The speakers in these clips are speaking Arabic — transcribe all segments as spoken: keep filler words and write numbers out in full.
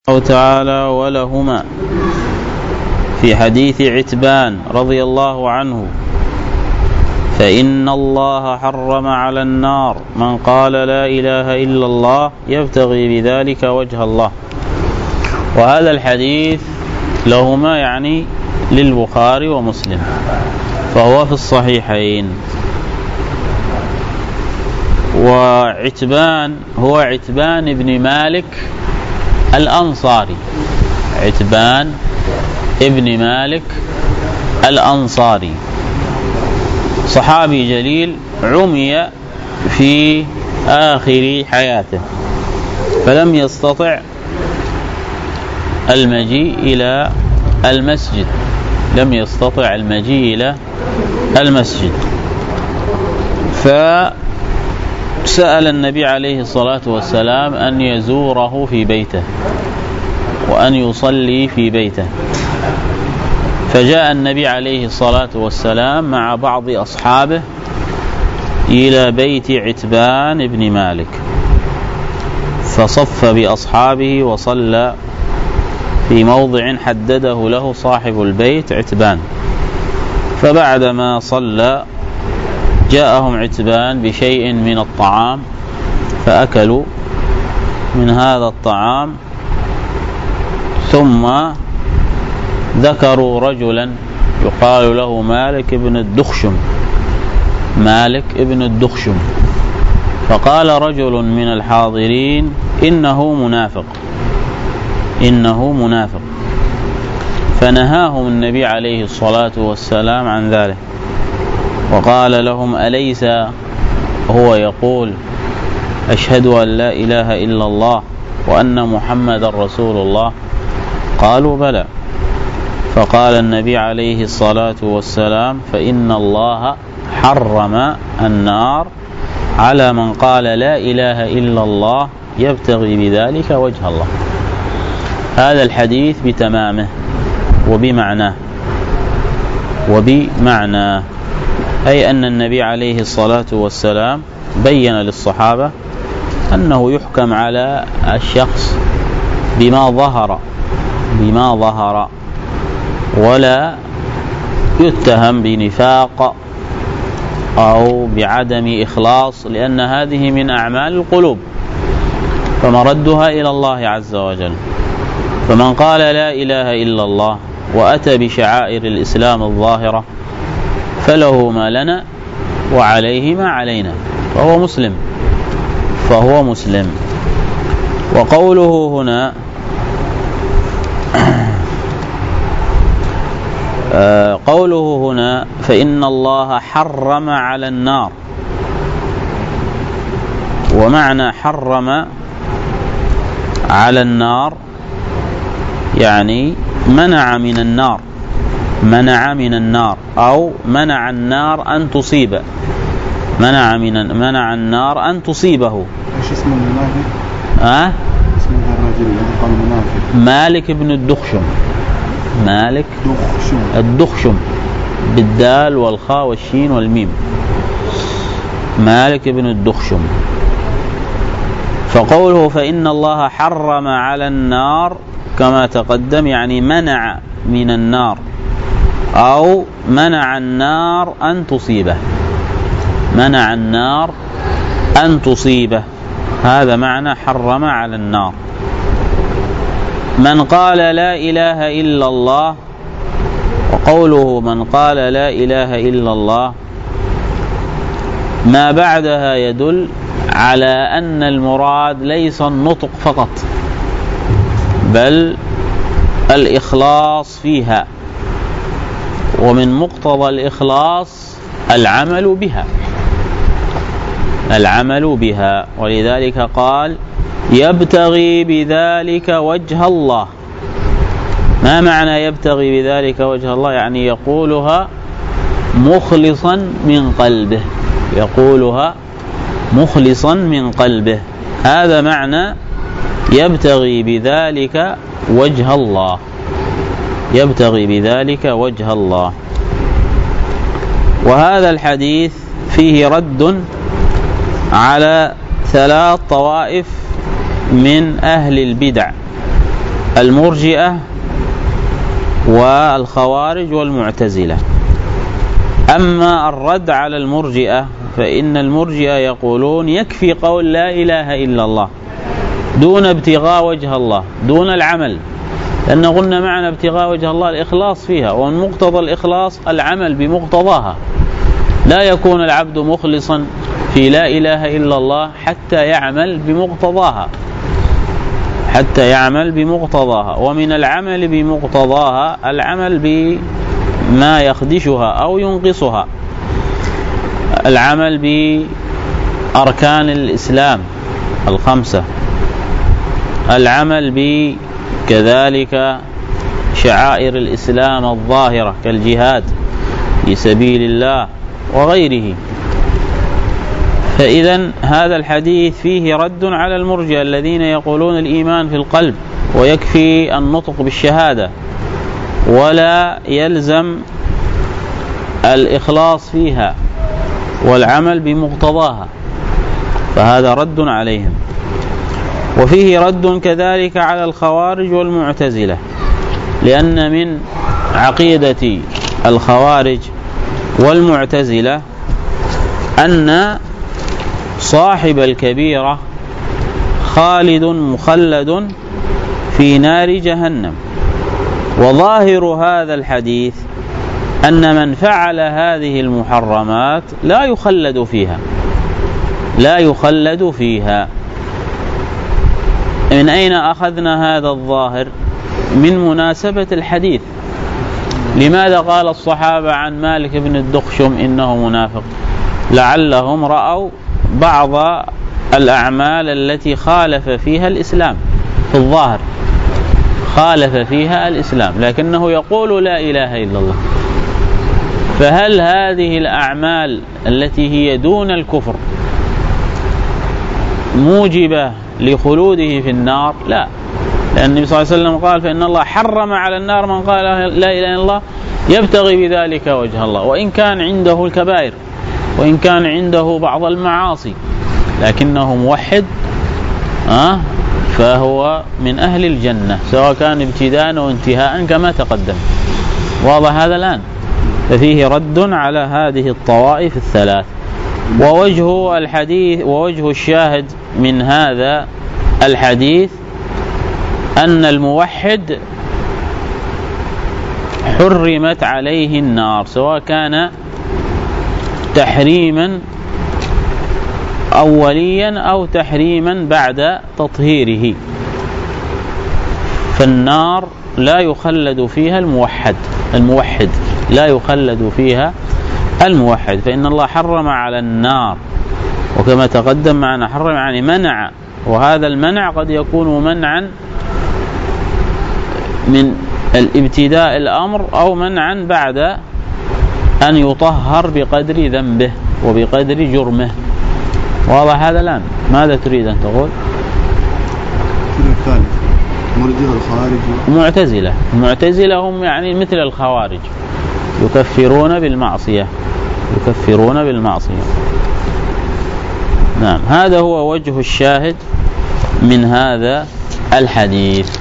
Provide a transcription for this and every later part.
الله تعالى ولهما في حديث عتبان رضي الله عنه: فإن الله حرم على النار من قال لا إله إلا الله يبتغي بذلك وجه الله. وهذا الحديث لهما يعني للبخاري ومسلم، فهو في الصحيحين. وعتبان هو عتبان بن مالك الأنصاري، عتبان ابن مالك الأنصاري، صحابي جليل عمي في آخر حياته، فلم يستطع المجيء إلى المسجد لم يستطع المجيء إلى المسجد فسأل النبي عليه الصلاة والسلام أن يزوره في بيته وأن يصلي في بيته. فجاء النبي عليه الصلاة والسلام مع بعض أصحابه إلى بيت عتبان بن مالك، فصف بأصحابه وصلى في موضع حدده له صاحب البيت عتبان. فبعدما صلى جاءهم عتبان بشيء من الطعام، فأكلوا من هذا الطعام، ثم ذكروا رجلا يقال له مالك بن الدخشم مالك بن الدخشم فقال رجل من الحاضرين: إنه منافق إنه منافق فنهاهم النبي عليه الصلاة والسلام عن ذلك، وقال لهم: أليس هو يقول أشهد أن لا إله إلا الله وأن محمد رسول الله؟ قالوا: بلى. فقال النبي عليه الصلاة والسلام: فإن الله حرم النار على من قال لا إله إلا الله يبتغي بذلك وجه الله. هذا الحديث بتمامه وبمعناه وبمعناه أي أن النبي عليه الصلاة والسلام بين للصحابة أنه يحكم على الشخص بما ظهر بما ظهر ولا يتهم بنفاق أو بعدم إخلاص، لأن هذه من أعمال القلوب فمردها إلى الله عز وجل. فمن قال لا إله إلا الله وأتى بشعائر الإسلام الظاهرة فله ما لنا وعليه ما علينا، فهو مسلم فهو مسلم وقوله هنا قوله هنا فإن الله حرم على النار، ومعنى حرم على النار يعني منع من النار منع من النار أو منع النار أن تصيب منع من منع النار أن تصيبه. ايش اسم المنافق؟ ها؟ اسم الرجل الذي قال منافق؟ مالك بن الدخشم مالك دخشم. الدخشم بالدال والخاء والشين والميم، مالك بن الدخشم. فقوله فإن الله حرم على النار كما تقدم يعني منع من النار أو منع النار أن تصيبه منع النار أن تصيبه هذا معنى حرم على النار. من قال لا إله إلا الله، وقوله من قال لا إله إلا الله ما بعدها يدل على أن المراد ليس النطق فقط، بل الإخلاص فيها، ومن مقتضى الإخلاص العمل بها العمل بها ولذلك قال: يبتغي بذلك وجه الله. ما معنى يبتغي بذلك وجه الله؟ يعني يقولها مخلصا من قلبه يقولها مخلصا من قلبه هذا معنى يبتغي بذلك وجه الله يبتغي بذلك وجه الله. وهذا الحديث فيه رد على ثلاث طوائف من أهل البدع المرجئة والخوارج والمعتزلة. أما الرد على المرجئة فإن المرجئة يقولون يكفي قول لا إله إلا الله دون ابتغاء وجه الله دون العمل، لأن قلنا معنى ابتغاء وجه الله الإخلاص فيها، ومن مقتضى الإخلاص العمل بمقتضاها. لا يكون العبد مخلصا في لا إله إلا الله حتى يعمل بمقتضاها حتى يعمل بمقتضاها ومن العمل بمقتضاها العمل بما يخدشها أو ينقصها، العمل بأركان الإسلام الخمسة، العمل بكذلك شعائر الإسلام الظاهرة كالجهاد في سبيل الله وغيره. فإذا هذا الحديث فيه رد على المرجئة الذين يقولون الإيمان في القلب ويكفي النطق بالشهادة ولا يلزم الإخلاص فيها والعمل بمقتضاها، فهذا رد عليهم. وفيه رد كذلك على الخوارج والمعتزلة، لأن من عقيدة الخوارج والمعتزلة أن صاحب الكبيرة خالد مخلد في نار جهنم. وظاهر هذا الحديث أن من فعل هذه المحرمات لا يخلد فيها لا يخلد فيها. من أين أخذنا هذا الظاهر؟ من مناسبة الحديث. لماذا قال الصحابة عن مالك بن الدخشم إنه منافق؟ لعلهم رأوا بعض الأعمال التي خالف فيها الإسلام، في الظاهر خالف فيها الإسلام، لكنه يقول لا إله إلا الله. فهل هذه الأعمال التي هي دون الكفر موجبة لخلوده في النار؟ لا، لأن النبي صلى الله عليه وسلم قال فإن الله حرم على النار من قال لا إله إلا الله يبتغي بذلك وجه الله، وإن كان عنده الكبائر وإن كان عنده بعض المعاصي لكنه موحد أه فهو من أهل الجنة، سواء كان ابتداء وانتهاء كما تقدم. واضح هذا الآن؟ ففيه رد على هذه الطوائف الثلاث. ووجه الحديث ووجه الشاهد من هذا الحديث أن الموحد حرمت عليه النار، سواء كان تحريما أوليا أو تحريما بعد تطهيره. فالنار لا يخلد فيها الموحد الموحد لا يخلد فيها الموحد، فإن الله حرم على النار، وكما تقدم معنا حرم يعني منع، وهذا المنع قد يكون منعا من الابتداء الأمر أو منعا بعد أن يطهر بقدر ذنبه وبقدر جرمه. واضح هذا الآن؟ ماذا تريد أن تقول؟ الثالث مرجئة الخوارج معتزلة. المعتزلة هم يعني مثل الخوارج، يكفرون بالمعصية يكفرون بالمعصية. نعم، هذا هو وجه الشاهد من هذا الحديث.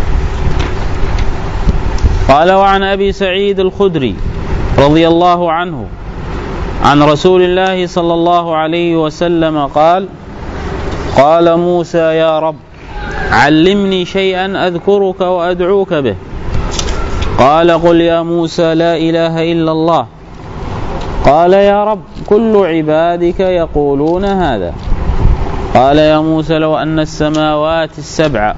قال: وعن أبي سعيد الخدري رضي الله عنه عن رسول الله صلى الله عليه وسلم قال: قال موسى: يا رب علمني شيئا أذكرك وأدعوك به. قال: قل يا موسى لا إله إلا الله. قال: يا رب كل عبادك يقولون هذا. قال: يا موسى لو أن السماوات السبع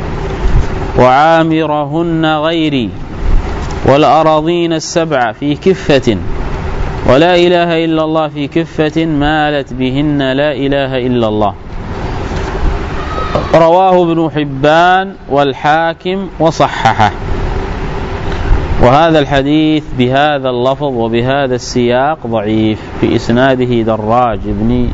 وعامرهن غيري والأراضين السبع في كفة ولا إله إلا الله في كفة مالت بهن لا إله إلا الله. رواه ابن حبان والحاكم وصححه. وهذا الحديث بهذا اللفظ وبهذا السياق ضعيف، في إسناده دراج بن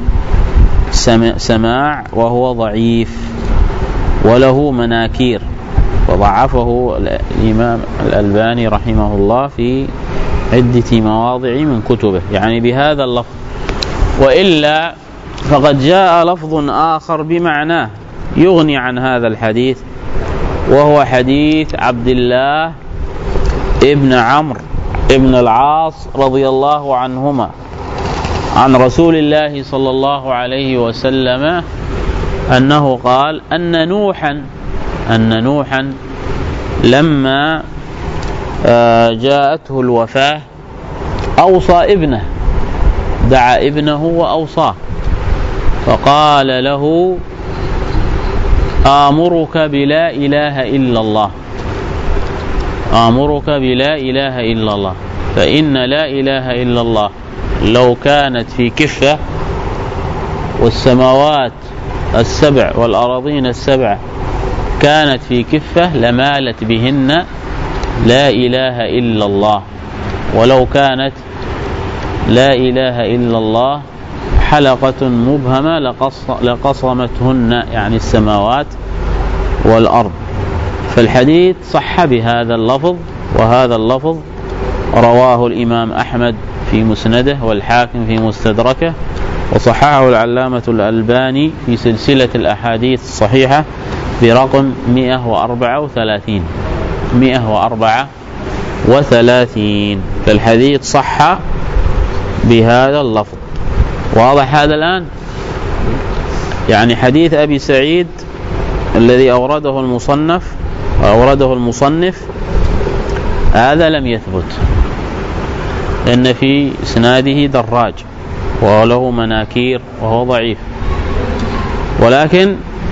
سماع وهو ضعيف وله مناكير، وضعفه الإمام الألباني رحمه الله في عدة مواضع من كتبه، يعني بهذا اللفظ. وإلا فقد جاء لفظ آخر بمعناه يغني عن هذا الحديث، وهو حديث عبد الله ابن عمرو ابن العاص رضي الله عنهما عن رسول الله صلى الله عليه وسلم أنه قال أن نوحا أن نوحا لما جاءته الوفاة أوصى ابنه، دعا ابنه وأوصاه فقال له: آمرك بلا إله إلا الله، آمرك بلا إله إلا الله، فإن لا إله إلا الله لو كانت في كفة والسماوات السبع والأراضين السبع كانت في كفة لمالت بهن لا إله إلا الله، ولو كانت لا إله إلا الله حلقة مبهمة لقصمتهن، يعني السماوات والأرض. فالحديث صح بهذا اللفظ، وهذا اللفظ رواه الإمام أحمد في مسنده والحاكم في مستدركه، وصححه العلامة الألباني في سلسلة الأحاديث الصحيحة برقم مئة وأربعة وثلاثين مئة وأربعة وثلاثين. فالحديث صح بهذا اللفظ. واضح هذا الآن؟ يعني حديث أبي سعيد الذي أورده المصنف أورده المصنف هذا لم يثبت، لأن في إسناده دراج وله مناكير وهو ضعيف، ولكن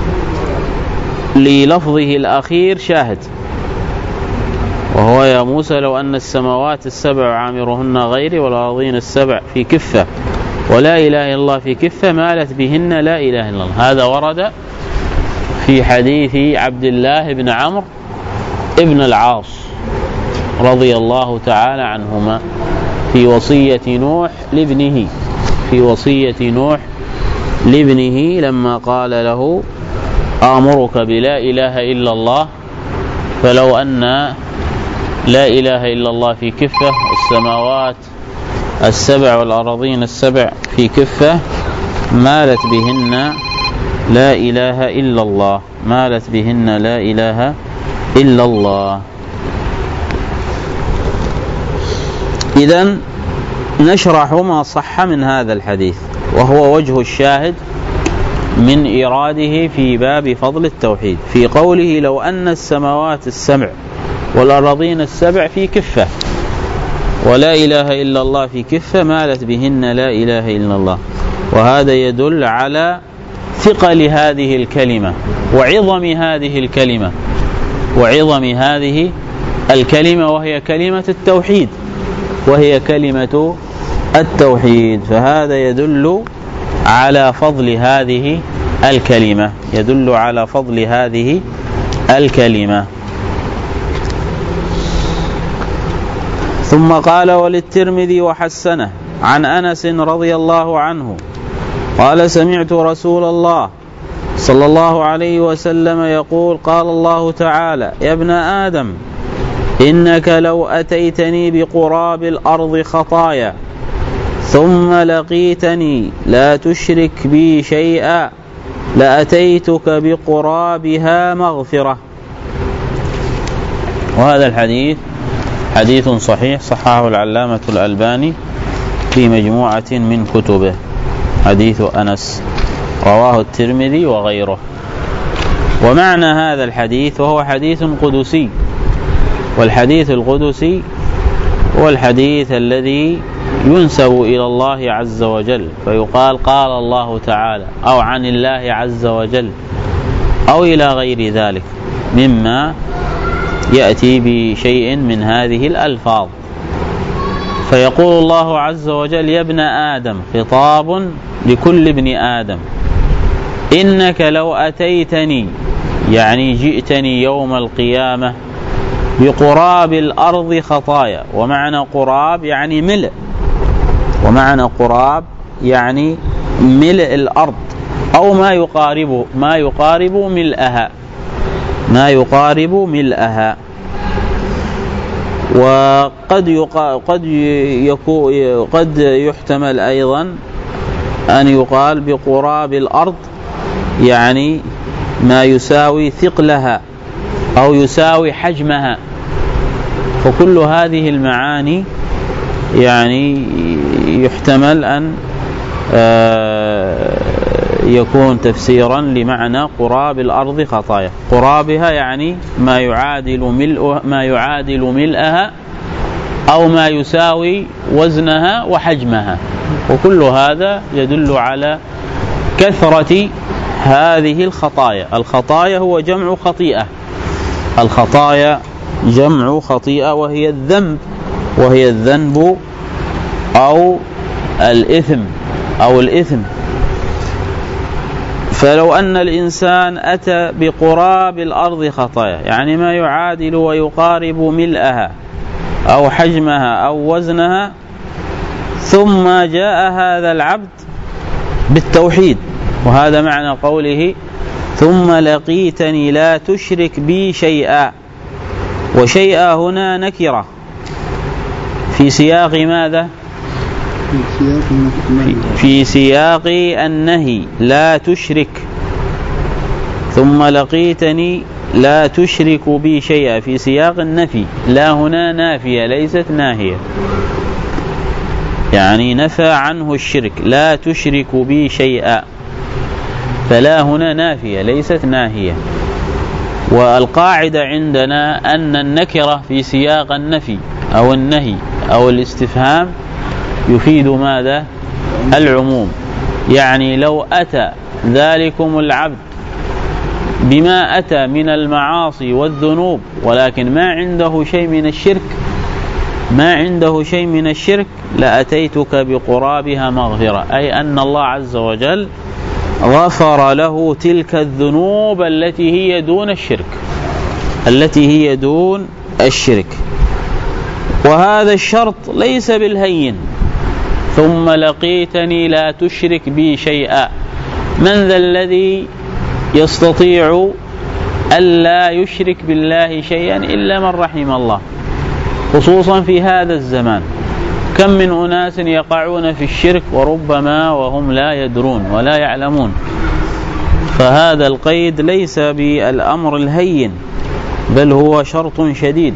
للفظه الأخير شاهد، وهو: يا موسى لو أن السماوات السبع عامرهن غيري والأرضين السبع في كفة ولا إله إلا الله في كفة مالت بهن لا إله إلا الله. هذا ورد في حديث عبد الله بن عمرو ابن العاص رضي الله تعالى عنهما في وصية نوح لابنه في وصية نوح لابنه لما قال له: آمرك بلا إله إلا الله، فلو أن لا إله إلا الله في كفة والسماوات السبع والأراضين السبع في كفة مالت بهن لا إله إلا الله مالت بهن لا إله إلا الله. إذن نشرح ما صح من هذا الحديث، وهو وجه الشاهد من إيراده في باب فضل التوحيد في قوله: لو أن السماوات السبع والأراضين السبع في كفة ولا إله إلا الله في كفة مالت بهن لا إله إلا الله. وهذا يدل على ثقل هذه الكلمة وعظم هذه الكلمة وعظم هذه الكلمة وهي كلمة التوحيد وهي كلمة التوحيد فهذا يدل على فضل هذه الكلمة يدل على فضل هذه الكلمة. ثم قال: وللترمذي وحسنه عن أنس رضي الله عنه قال: سمعت رسول الله صلى الله عليه وسلم يقول: قال الله تعالى: يا ابن آدم إنك لو أتيتني بقراب الأرض خطايا ثم لقيتني لا تشرك بي شيئا لأتيتك بقرابها مغفرة. وهذا الحديث حديث صحيح صححه العلامة الألباني في مجموعة من كتبه، حديث أنس رواه الترمذي وغيره. ومعنى هذا الحديث وهو حديث قدسي، والحديث القدسي هو الحديث الذي ينسب إلى الله عز وجل، فيقال قال الله تعالى أو عن الله عز وجل أو إلى غير ذلك مما يأتي بشيء من هذه الألفاظ. فيقول الله عز وجل: يا ابن آدم، خطاب لكل ابن آدم، إنك لو أتيتني يعني جئتني يوم القيامة بقراب الأرض خطايا. ومعنى قراب يعني ملء ومعنى قراب يعني ملء الأرض أو ما يقارب ما يقارب ملئها ما يقارب ملئها. وقد يقال قد يكو قد يحتمل أيضا أن يقال بقراب الأرض يعني ما يساوي ثقلها أو يساوي حجمها. فكل هذه المعاني يعني يحتمل أن يكون تفسيرا لمعنى قراب الأرض خطايا. قرابها يعني ما يعادل ملء ما يعادل ملئها أو ما يساوي وزنها وحجمها. وكل هذا يدل على كثرة هذه الخطايا. الخطايا هو جمع خطيئة. الخطايا جمع خطيئة وهي الذنب، وهي الذنب أو الإثم أو الإثم. فلو أن الإنسان أتى بقراب الأرض خطايا يعني ما يعادل ويقارب ملئها أو حجمها أو وزنها، ثم جاء هذا العبد بالتوحيد، وهذا معنى قوله ثم لقيتني لا تشرك بي شيئا. وشيئا هنا نكرة في سياق ماذا؟ في سياق النهي، لا تشرك. ثم لقيتني لا تشرك بي شيئا في سياق النفي. لا هنا نافية ليست ناهية، يعني نفى عنه الشرك، لا تشرك بي شيئا. فلا هنا نافية ليست ناهية. والقاعدة عندنا أن النكرة في سياق النفي أو النهي أو الاستفهام يفيد ماذا؟ العموم. يعني لو أتى ذلكم العبد بما أتى من المعاصي والذنوب ولكن ما عنده شيء من الشرك ما عنده شيء من الشرك لأتيتك بقرابها مغفرة، أي أن الله عز وجل غفر له تلك الذنوب التي هي دون الشرك التي هي دون الشرك. وهذا الشرط ليس بالهين. ثم لقيتني لا تشرك بي شيئا. من ذا الذي يستطيع ألا يشرك بالله شيئا إلا من رحم الله، خصوصا في هذا الزمان. كم من أناس يقعون في الشرك وربما وهم لا يدرون ولا يعلمون. فهذا القيد ليس بالأمر الهين، بل هو شرط شديد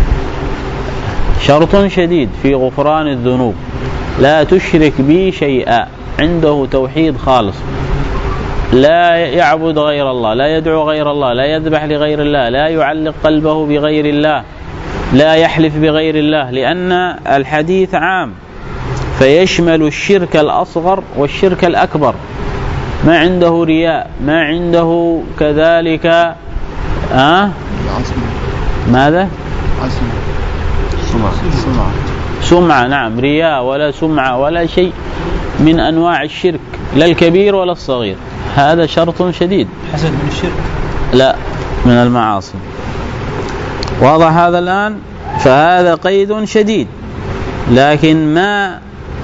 شرط شديد في غفران الذنوب. لا تشرك بي شيئا، عنده توحيد خالص، لا يعبد غير الله، لا يدعو غير الله، لا يذبح لغير الله، لا يعلق قلبه بغير الله، لا يحلف بغير الله، لأن الحديث عام فيشمل الشرك الأصغر والشرك الأكبر. ما عنده رياء، ما عنده كذلك أه؟ ماذا؟ سمعة سمعة سمعة نعم، رياء ولا سمعة ولا شيء من أنواع الشرك، لا الكبير ولا الصغير. هذا شرط شديد. حسد من الشرك؟ لا، من المعاصي. واضح هذا الآن؟ فهذا قيد شديد. لكن ما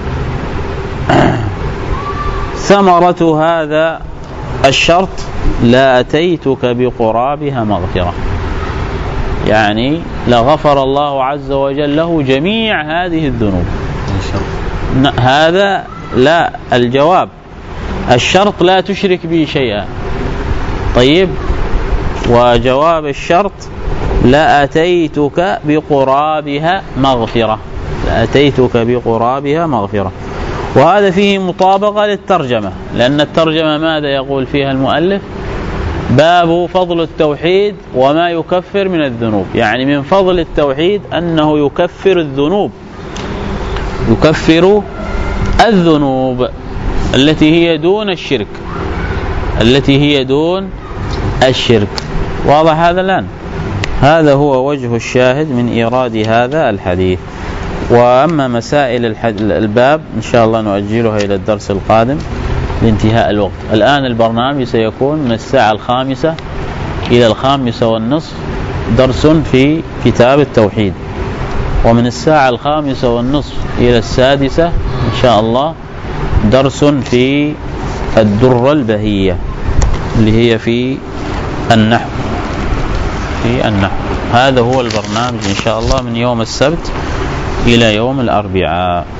ثمرة هذا الشرط؟ لا أتيتك بقرابها مغفرة، يعني لغفر الله عز وجل له جميع هذه الذنوب. هذا لا الجواب. الشرط لا تشرك بي شيئا. طيب، وجواب الشرط لا أتيتك بقرابها مغفرة، لا أتيتك بقرابها مغفرة. وهذا فيه مطابقة للترجمة، لأن الترجمة ماذا يقول فيها المؤلف؟ باب فضل التوحيد وما يكفر من الذنوب. يعني من فضل التوحيد أنه يكفر الذنوب، يكفر الذنوب التي هي دون الشرك التي هي دون الشرك. واضح هذا الآن؟ هذا هو وجه الشاهد من إيراد هذا الحديث. وأما مسائل الباب إن شاء الله نؤجلها إلى الدرس القادم لانتهاء الوقت. الآن البرنامج سيكون من الساعة الخامسة إلى الخامسة والنصف درس في كتاب التوحيد، ومن الساعة الخامسة والنصف إلى السادسة إن شاء الله درس في الدرة البهية اللي هي في النحو في النحو. هذا هو البرنامج إن شاء الله من يوم السبت إلى يوم الأربعاء.